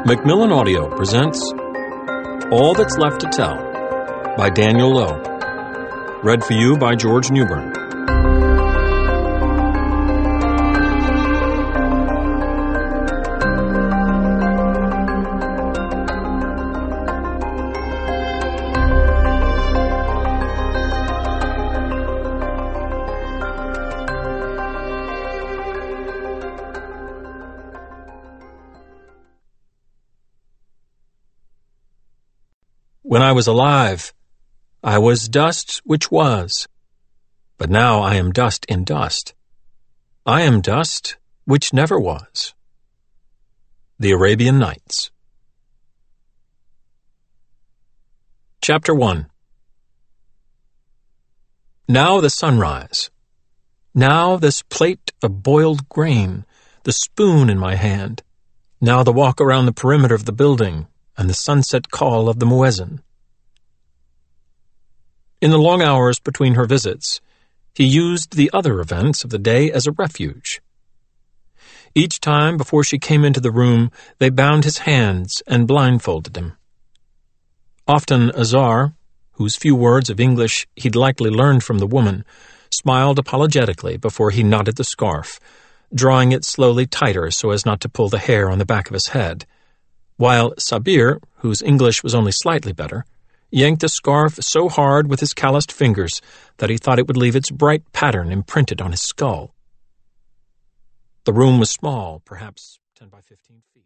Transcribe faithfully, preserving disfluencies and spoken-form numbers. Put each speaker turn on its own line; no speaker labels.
Macmillan Audio presents All That's Left to Tell by Daniel Lowe. Read for you by George Newbern. When I was alive, I was dust which was, but now I am dust in dust. I am dust which never was. The Arabian Nights. Chapter one. Now the sunrise. Now this plate of boiled grain, the spoon in my hand. Now the walk around the perimeter of the building, and the sunset call of the muezzin. In the long hours between her visits, he used the other events of the day as a refuge. Each time before she came into the room, they bound his hands and blindfolded him. Often Azar, whose few words of English he'd likely learned from the woman, smiled apologetically before he knotted the scarf, drawing it slowly tighter so as not to pull the hair on the back of his head, while Sabir, whose English was only slightly better, yanked the scarf so hard with his calloused fingers that he thought it would leave its bright pattern imprinted on his skull. The room was small, perhaps ten by fifteen feet.